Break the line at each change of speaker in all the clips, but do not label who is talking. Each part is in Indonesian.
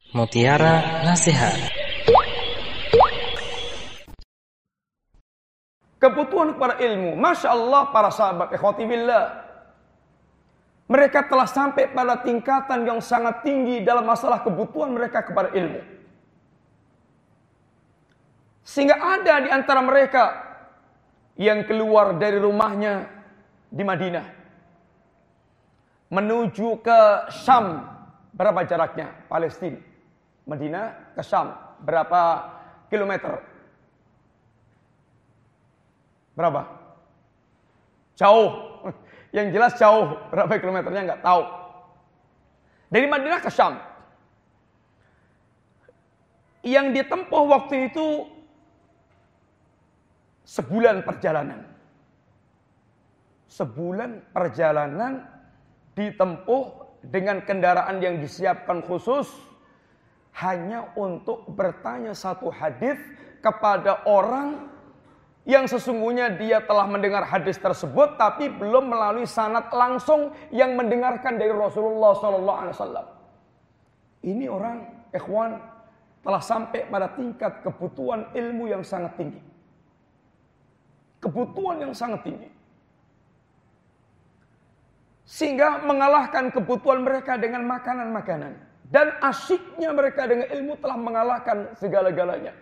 Mutiara Nasihat.
Kebutuhan kepada ilmu, Masya Allah para sahabat ikhwati billah, mereka telah sampai pada tingkatan yang sangat tinggi dalam masalah kebutuhan mereka kepada ilmu. Sehingga ada di antara mereka yang keluar dari rumahnya di Madinah menuju ke Syam. Berapa jaraknya? Palestina. Madinah ke Syam. Berapa kilometer? Berapa? Jauh. Yang jelas jauh. Berapa kilometernya nggak tahu. Dari Madinah ke Syam. Yang ditempuh waktu itu sebulan perjalanan. Sebulan perjalanan ditempuh dengan kendaraan yang disiapkan khusus hanya untuk bertanya satu hadis kepada orang yang sesungguhnya dia telah mendengar hadis tersebut tapi belum melalui sanad langsung yang mendengarkan dari Rasulullah SAW. Ini orang ikhwan telah sampai pada tingkat kebutuhan ilmu yang sangat tinggi. Kebutuhan yang sangat tinggi. Sehingga mengalahkan kebutuhan mereka dengan makanan-makanan. Dan asyiknya mereka dengan ilmu telah mengalahkan segala-galanya.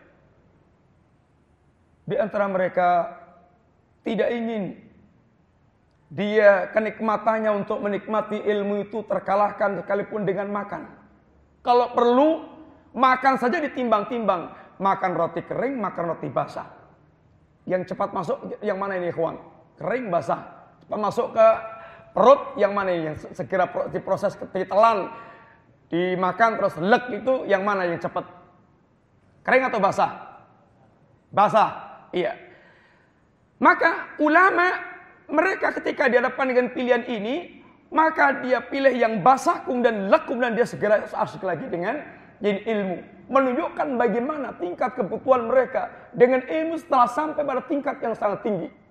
Di antara mereka tidak ingin dia kenikmatannya untuk menikmati ilmu itu terkalahkan sekalipun dengan makan. Kalau perlu makan saja ditimbang-timbang. Makan roti kering, makan roti basah. Yang cepat masuk yang mana ini ikhwan? Kering, basah. Cepat masuk ke perut yang mana ini? Yang segera diproses ditelan, dimakan terus lek itu yang mana yang cepat? Kering atau basah? Basah. Iya. Maka ulama mereka ketika dihadapkan dengan pilihan ini, maka dia pilih yang basah kemudian lek kemudian dia segera asyik lagi dengan jadi ilmu. Menunjukkan bagaimana tingkat kebutuhan mereka dengan ilmu setelah sampai pada tingkat yang sangat tinggi.